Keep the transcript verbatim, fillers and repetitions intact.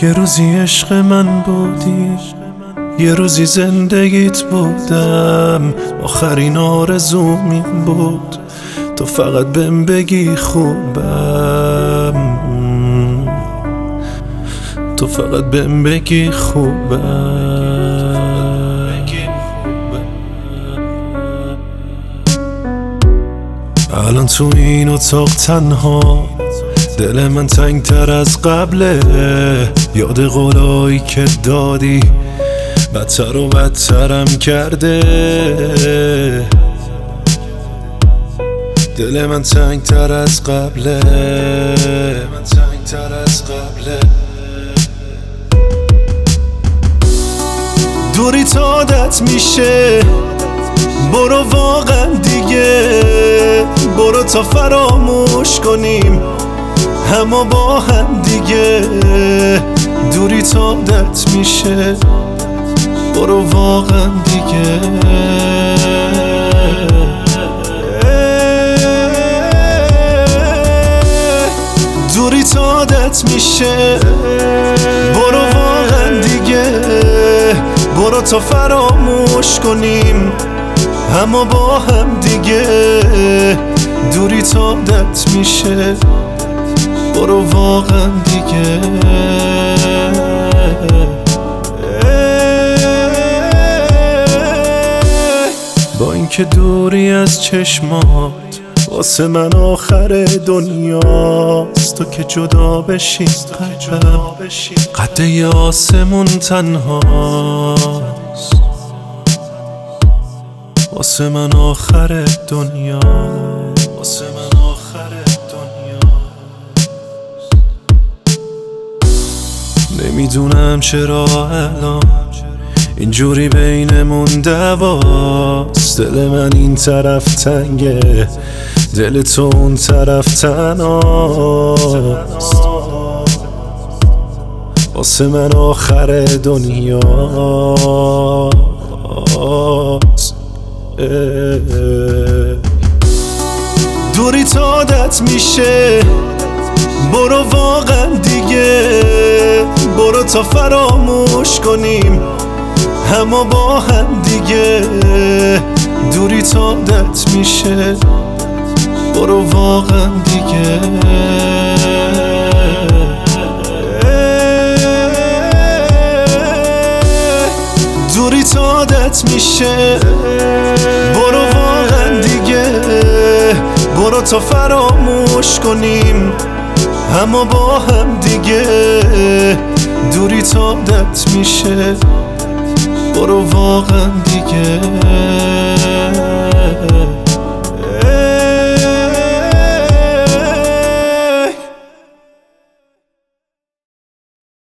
یه روزی عشق من بودی، یه روزی زندگیت بودم، آخرین آرزوم این بود تو فقط بهم بگی خوبم، تو فقط بهم بگی خوبم. الان تو این اتاق تنها، دل من تنگ تر از قبله، یاد قولایی که دادی بدتر و بدترم کرده. دل من تنگ تر از قبله، من تنگ تر از قبله. دوری تا عادت میشه، برو واقعا دیگه، برو تا فراموش کنیم همه با هم دیگه. دوری تا عادت میشه، برو واقعا دیگه. دوری تا عادت میشه، برو واقعا دیگه، برو تا فراموش کنیم همه با هم دیگه. دوری تا عادت میشه، برو واقعا دیگه. با اینکه دوری از چشمات واسه من آخر دنیاست، تو که جدا بشی قلبم قد آسمون تنهاست، واسه من آخر دنیا، واسه من آخر دنیا. نمیدونم چرا الان اینجوری بینمون دعواست، دل من این طرف تنگه، دل تو اون طرف تنهاست، واسه من آخر دنیاست. دوری تا عادت میشه، برو واقعا دیگه، برو تا فراموش کنیم همه با هم دیگه. دوری تا عادت میشه، برو واقعا دیگه. دوری تا عادت میشه، برو واقعا دیگه، برو تا فراموش کنیم همه با هم دیگه. دوری تا عادت میشه، برو واقعا دیگه.